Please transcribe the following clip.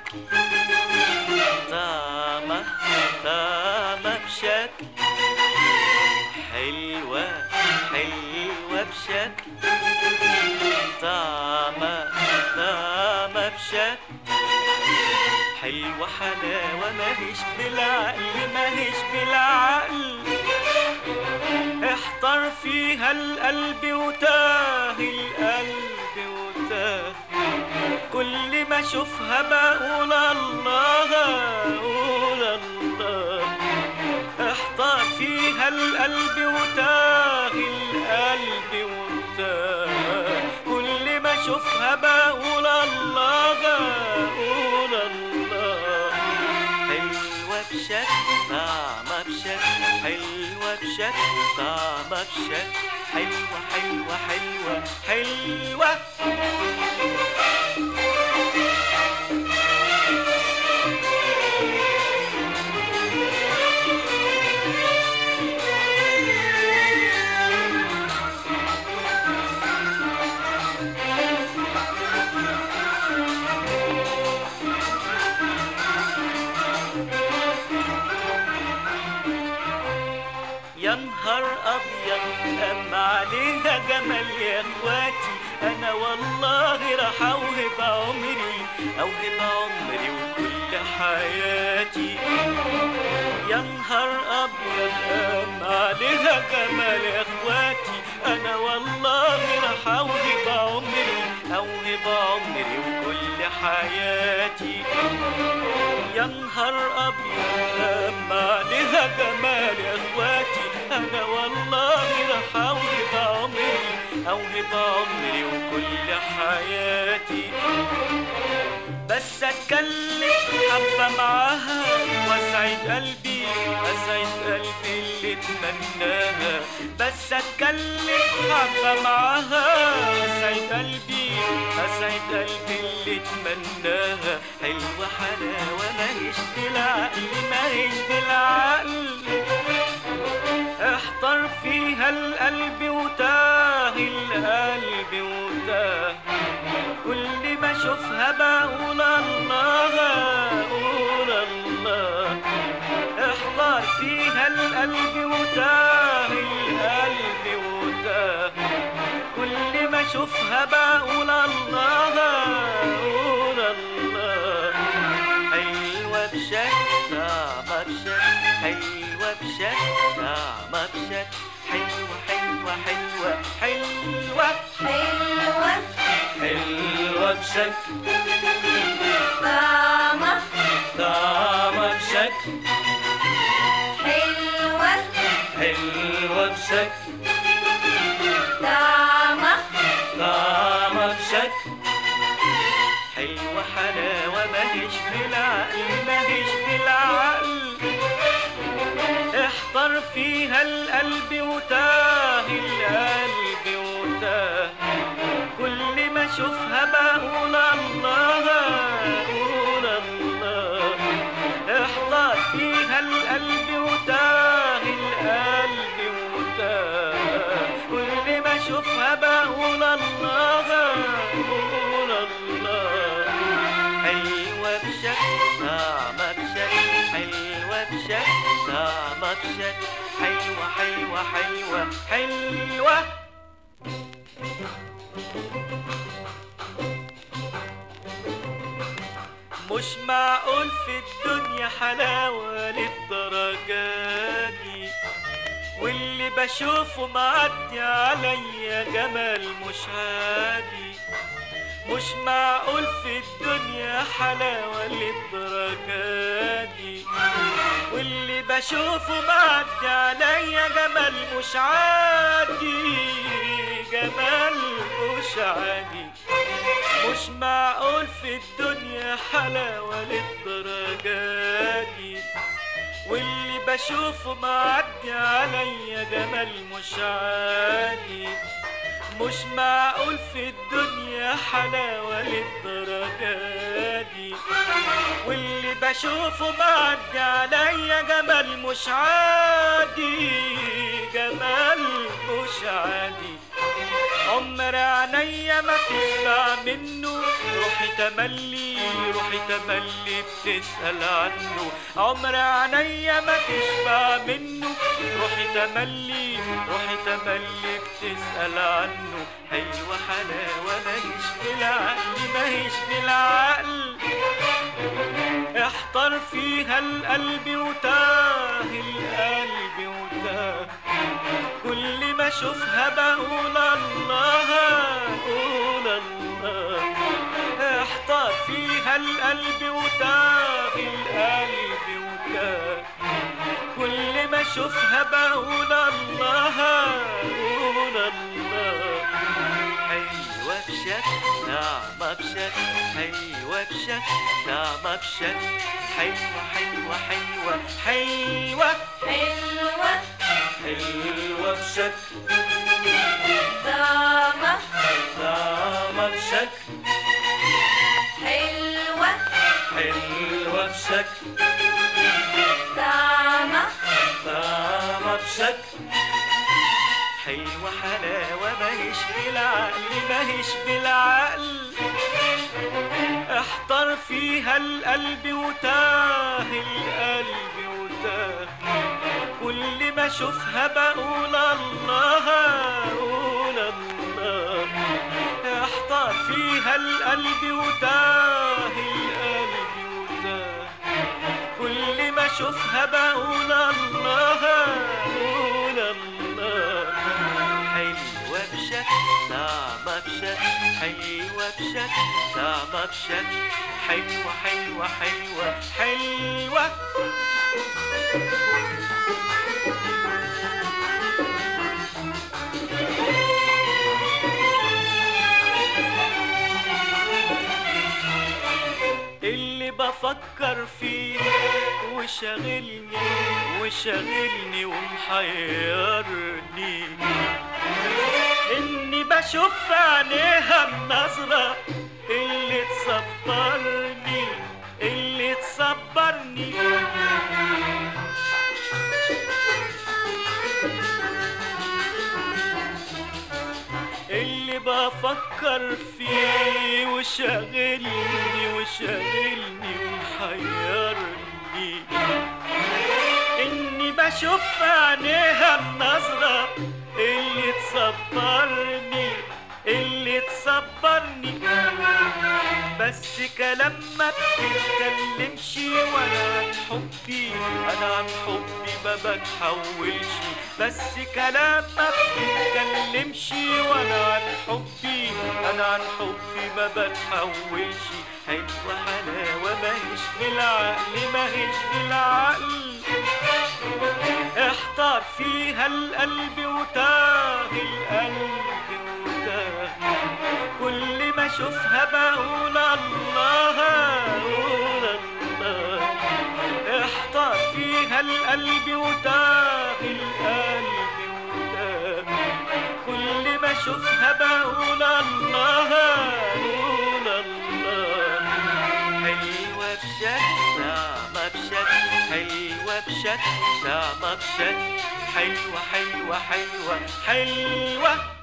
طعمة طعمة بشكل حلوة حلوة بشكل طعمة طعمة بشكل حلوة حلاوة ماهيش بالعقل ماهيش بالعقل احتار فيها القلب وتاه القلب وتاه كل ما اشوفها بقول الله اقول الله احتار فيها القلب وتاه القلب وتاه كل ما اشوفها بقول الله اقول الله حلوة بشكل طعمة بشكل حلوة بشكل طعمة بشكل حلوة حلوة حلوة حلوة يا نهار ابيض قام عليها جمال يا اخواتي انا والله راح اوهب عمري اوهب عمري وكل حياتي يا نهار ابيض قام عليها جمال يا اخواتي انا والله راح اوهب عمري اوهب عمري وكل حياتي يا نهار ابيض قام عليها جمال يا اخواتي انا والله راح اوهب عمري اوهب عمري وكل حياتي بس اتكلم حبه معاها واسعد قلبي اسعد قلبي اللي اتمناها بس اتكلم حبه معاها واسعد قلبي اسعد قلبي اللي اتمناها حلوه حلاوه ماهيش بالعقل ماهيش بالعقل احتار فيها القلب وتاه القلب وتاه كل ما اشوفها بقول الله اقول الله احتار فيها القلب وتاه القلب وتاه كل ما اشوفها بقول الله اقول الله حلوة بشكل طعمة بشكل حلوة بشكل طعمة بشكل حلوة حلوة حلوة حلوة حلوة حلوة بشكل طعمة طعمة بشكل حلوة حلوة بشكل طعمة طعمة بشكل حلوة حلاوة ماهيش بالعقل ماهيش بالعقل احتار فيها القلب وتاه القلب وتاه كل ما اشوفها بقول الله اقول الله احتار فيها القلب وتاه القلب وتاه كل ما اشوفها بقول الله اقول الله حلوة بشكل طعمة بشكل حلوة بشكل طعمة بشكل حلوة حلوة حلوة حلوة مش معقول في الدنيا حلاوة للدرجة دي واللي بشوفه معدي عليا جمال مش عادي مش معقول في الدنيا حلاوة للدرجة دي واللي بشوفه معدي عليا جمال مش عادي جمال مش عادي مش معقول في الدنيا حلاوة للدرجة دي واللي بشوفه معدي عليا جمال مش عادي مش معقول في الدنيا حلاوة للدرجة دي واللي بشوفه معدي عليا جمال مش عادي جمال مش عادي عمر عينيا ما تشبع منه، روحي تملي روحي تملي بتسأل عنه. عمر عينيا ما تشبع منه، روحي تملي روحي تملي بتسأل عنه. أيوة حلاوة ماهيش بالعقل ماهيش بالعقل، احتار فيها القلب وتاه القلب وتاه. كل ما اشوفها بقول الله قول الله، احتار فيها القلب وتاه القلب وتاه. كل ما اشوفها بقول الله قول الله. حلوة بشكل ناعمة بشكل، حلوة بشكل ناعمة بشكل، حلوة حلوة حلوة حلوة حلوة حلوة بشكل ناعمة ناعمة بشكل، حلوة حلوة بشكل ناعمة ناعمة بشكل. حلوة حلاوة ماهيش بالعقل ماهيش بالعقل، احتار فيها القلب وتاه القلب وتاه. كل ما اشوفها بقول الله قول الله، احتار فيها القلب وتاه القلب وتاه. كل ما اشوفها بقول الله قول الله. حلوة بشكل ناعمة بشكل، حلوة بشكل ناعمة بشكل، حلوة حلوة حلوة حلوة. اللي بفكر فيه وشاغلني وشاغلني ومحيرني، اني بشوف في عينيها النظرة اللي تصبرني اللي تصبرني. اللي بفكر فيه وشاغلني وشاغلني ومحيرني، اني بشوف في عينيها النظرة اللي تصبرني اللي تصبرني. بس كلام ما بتتكلمش ولا عن حبي، انا عن حبي ما بتحولش. بس كلام ما بتتكلمش ولا عن حبي، انا عن حبي ما بتحولش. حلوة حلاوة ماهيش بالعقل ماهيش بالعقل، احتار فيها القلب وتاه القلب وتاه. كل ما اشوفها بقول الله قول الله، احتار فيها القلب وتاه القلب وتاه. كل ما اشوفها بقول الله قول الله. حلوة بشكل ناعمة بشكل، حلوة بشكل ناعمة بشكل، حلوة حلوة حلوة حلوة.